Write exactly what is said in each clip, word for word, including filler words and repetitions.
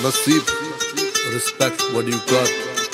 Nasib, respect what you got.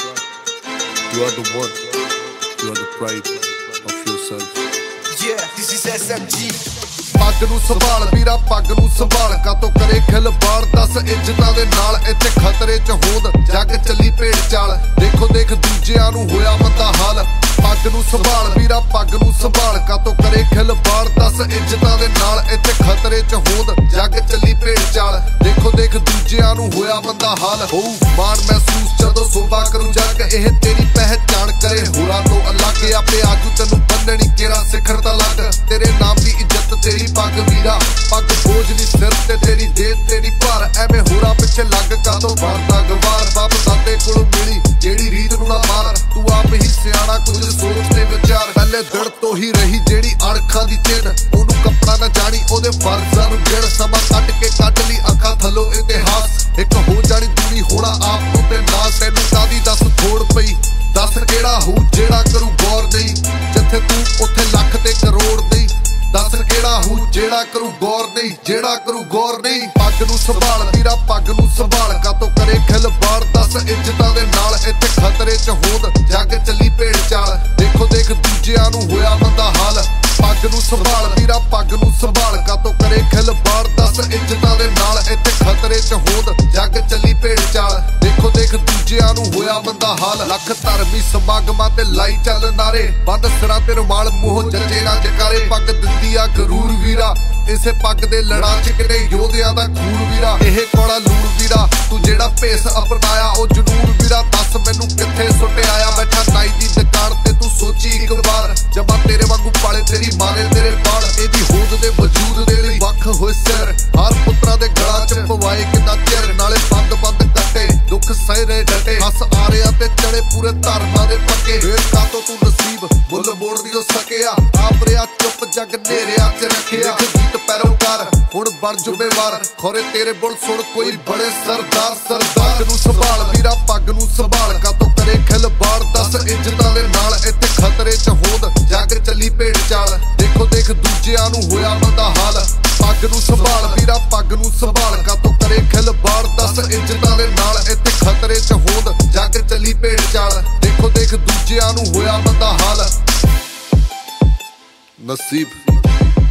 You are the one. You are the pride of yourself. Yeah, this is S M G. ਪੱਗ ਨੂੰ ਸੰਭਾਲ ਵੀਰਾ, ਪੱਗ ਨੂੰ ਸੰਭਾਲ ਕਾਤੋਂ ਕਰੇ ਖਿਲਵਾੜ, ਦਸ ਇੱਜ਼ਤਾਂ ਦੇ ਨਾਲ ਇੱਥੇ ਖਤਰੇ ਚ ਹੋਂਦ, ਜੱਗ ਚੱਲੀ ਭੇਡ ਚਾਲ, ਦੇਖੋ ਦੇਖ ਦੂਜਿਆਂ ਨੂੰ ਹੋਇਆ ਮੰਦਾ ਹਾਲ। ਪੱਗ ਨੂੰ ਸੰਭਾਲ ਵੀਰਾ, ਪੱਗ ਨੂੰ ਸੰਭਾਲ ਕਾਤੋਂ ਕਰੇ ਖਿਲਵਾੜ, ਦਸ ਇੱਜ਼ਤਾਂ ਦੇ ਨਾਲ ਇੱਥੇ ਖਤਰੇ ਚ ਹੋਂਦ, ਜੱਗ ਚੱਲੀ ਭੇਡ ਚਾਲ, ਦੇਖੋ ਦੇਖ ਦੂਜਿਆਂ ਨੂੰ ਹੋਇਆ ਮੰਦਾ ਹਾਲ। ਹੋਊ ਮਾਣ ਮਹਿਸੂਸ ਜਦੋਂ ਸੋਭਾ ਕਰੂ ਜੱਗ, ਇਹ ਤੇਰੀ ਪਹਿਚਾਣ ਕਰੇ ਹੋਰਾਂ ਤੋਂ ਅਲੱਗ, ਆਪੇ ਆਜੂ ਤੈਨੂੰ ਬੰਨਣੀ ਕੇਰਾ ਸਿਖਰ ਦਾ ਲੱਗ, ਤੇਰੇ ਨਾਮ ਦੀ ਇੱਜ਼ਤ ਤੇਰੀ ਪੱਗ ਵੀਰਾ, ਪੱਗ ਬੋਝ ਨਹੀਂ ਸਿਰ ਤੇ ਤੇਰੀ ਦੇ ਤੇਰੀ ਭਾਰ, ਐਵੇਂ ਹੋਰਾਂ ਪਿੱਛੇ ਲੱਗ ਕਾਤੋਂ ਬਣਦਾ ਗਵਾਰ। ਬਾਪ ਦਾਦੇ ਕੋਲੋਂ ਮਿਲੀ ਜਿਹੜੀ ਰੀਤ ਨੂੰ ਨਾ ਮਾਰ, ਤੂੰ ਆਪ ਹੀ ਸਿਆਣਾ ਕੁਝ ਸੋਚ ਤੇ ਵਿਚਾਰ, ਪਹਿਲੇ ਦਿਨ ਤੋਂ ਹੀ ਰਹੀ ਜਿਹੜੀ ਅਣਖਾਂ ਦੀ ਚਿੰਨ, ਉਹਨੂੰ ਕੱਪੜਾ ਨਾ ਜਾਣੀ ਉਹਦੇ ਫਰਜ਼ਾਂ ਨੂੰ ਗਿਣ, ਸਮਾਂ ਕੱਢ ਕੇ ਕੱਢ ਲਈ ਅੱਖਾਂ ਥੱਲੋਂ ਇਤਿਹਾਸ, ਇੱਕ ਹੋ ਜਾਣੀ ਦੂਰੀ ਹੋਣਾ ਆਪ ਨੂੰ ਤੇ ਨਾ, ਤੈਨੂੰ ਕਾਦੀ ਦੱਸ ਥੋੜ ਪਈ, ਦੱਸ ਕਿਹੜਾ ਹੋ ਜਿਹੜਾ ਕਰੂ ਗੌਰ ਨਹੀਂ, ਜਿੱਥੇ ਤੂੰ ਉੱਥੇ ਲੱਖ ਤੇ ਕਰੋੜ ਨਹੀਂ, ਦੱਸ ਕਿਹੜਾ ਹੋ ਜਿਹੜਾ ਕਰੂ ਗੌਰ ਨਹੀਂ, ਜਿਹੜਾ ਕਰੂ ਗੌਰ ਨਹੀਂ। ਪੱਗ ਨੂੰ ਸੰਭਾਲ ਵੀਰਾ, ਪੱਗ ਨੂੰ ਸੰਭਾਲ ਕਾਤੋਂ ਕਰੇ ਖਿਲਵਾੜ, ਦਸ ਇੱਜ਼ਤਾਂ ਦੇ ਨਾਲ ਇੱਥੇ ਖਤਰੇ ਚ ਹੋਂਦ, ਜੱਗ ਚੱਲੀ ਭੇਡ ਚਾਲ, ਦੇਖੋ ਦੇਖ ਦੂਜਿਆਂ ਨੂੰ ਹੋਇਆ ਮੰਦਾ ਹਾਲ। ਪੱਗ ਨੂੰ ਸੰਭਾਲ ਵੀਰਾ, ਪੱਗ ਨੂੰ ਸੰਭਾਲ ਕਾਤੋਂ ਕਰੇ ਖਿਲਵਾੜ, ਦਸ ਇੱਜ਼ਤਾਂ ਦੇ ਨਾਲ ਇੱਥੇ ਖਤਰੇ ਚ ਹੋਂਦ, ਜੱਗ ਚੱਲੀ ਭੇਡ ਚਾਲ, ਦੇਖੋ ਦੇਖ ਦੂਜਿਆਂ ਨੂੰ ਹੋਇਆ ਮੰਦਾ ਹਾਲ। ਲੱਖ ਧਰਮੀ ਸਮਾਗਮਾਂ ਤੇ ਲਾਈ ਚੱਲ ਨਾਰੇ, ਬੰਦ ਸਿਰਾਂ ਤੇ ਰੁਮਾਲ ਮੂੰਹ ਜੱਜੇ ਨਾ ਜਕਾਰੇ, ਪੱਗ ਦਿੰਦੀ ਆ ਗਰੂਰ ਵੀਰਾ, ਇਸੇ ਪੱਗ ਦੇ ਲੜਾਂ ਚ ਕਿਤੇ ਯੋਧਿਆਂ ਦਾ ਖੂਨ ਵੀਰਾ, ਇਹ ਕੋੜਾ ਲੂਣ ਵੀਰਾ, ਤੂੰ ਜਿਹੜਾ ਭੇਸ ਅਪਣਾਇਆ ਉਹ ਜਨੂਨ ਵੀਰਾ, ਦੱਸ ਮੈਨੂੰ ਕਿੱਥੇ ਸੁੱਟ ਆਇਆ, ਬੈਠਾ ਨਾਈ ਦੀ ਦੁਕਾਨ ਤੇ ਤੂੰ ਸੋਚੀ ਇੱਕ ਵਾਰ, ਜਮਾ ਤੇਰੇ ਵਾਂਗੂ ਪਾਲੇ ਤੇਰੀ ਮਾਰੇ ਤੇਰੇ ਬਾਲ, ਇਹਦੀ ਹੋਂਦ ਦੇ ਵਜੂਦ ਦੇ ਲਈ ਵੱਖ ਹੋਏ ਸਿਰ, ਹਰ ਪੁੱਤਰਾਂ ਦੇ ਗਲਾਂ ਚ ਪਵਾਏ ਕਿੰਨਾ ਚਿਰ, ਨਾਲੇ ਬੰਦ ਬੰਦ ਕੱਟੇ ਦੁੱਖ ਸਹਿ ਰਹੇ ਡਟੇ, ਹੱਸ ਆ ਰਿਹਾ ਤੇ ਚੜੇ ਪੂਰੇ ਧਰਮਾਂ ਦੇ ਪੱਕੇ, ਫੇਰ ਕਾਤੋਂ ਤੂੰ ਨਸੀਬ ਮੁੱਲ ਮੋੜਦੀ ਹੋ ਸਕਿਆ, ਆਪ ਰਿਆ ਚੁੱਪ ਜੱਗ ਨੇਰਿਆਂ ਚ ਰੱਖਿਆ, ਗੀਤ ਪੈਰੋਕਾਰ ਹੁਣ ਬਣ ਜ਼ਿੰਮੇਵਾਰ, ਖੋਰੇ ਤੇਰੇ ਬੁੱਲ ਸੁਣ ਕੋਈ ਬੜੇ ਸਰਦਾਰ ਸਰਦਾਰ। ਨੂੰ ਸੰਭਾਲ ਵੀਰਾ, ਪੱਗ ਨੂੰ ਸੰਭਾਲ ਕਾਤੋਂ ਕਰੇ ਖਿਲਵਾੜ, ਦਸ ਇੱਜ਼ਤਾਂ ਦੇ ਨਾਲ ਇੱਥੇ ਖਤਰੇ ਚ ਹੋਂਦ, ਜੱਗ ਚੱਲੀ ਭੇਡ ਚਾਲ, ਦੇਖੋ ਦੇਖ ਦੂਜਿਆਂ ਨੂੰ ਹੋਇਆ ਮੰਦਾ ਹਾਲ। ਪੱਗ ਨੂੰ ਸੰਭਾਲ ਵੀਰਾ, ਪੱਗ ਨੂੰ ਸੰਭਾਲ ਕਾਤੋਂ ਕਰੇ ਖਿਲਵਾੜ, ਦਸ ਇੱਜ਼ਤਾਂ ਦੇ ਨਾਲ ਇੱਥੇ ਖਤਰੇ ਚ ਹੋਂਦ, ਜੱਗ ਚੱਲੀ ਭੇਡ ਚਾਲ, ਦੇਖੋ ਦੇਖ ਦੂਜਿਆਂ ਨੂੰ ਹੋਇਆ ਮੰਦਾ ਹਾਲ। ਨਸੀਬ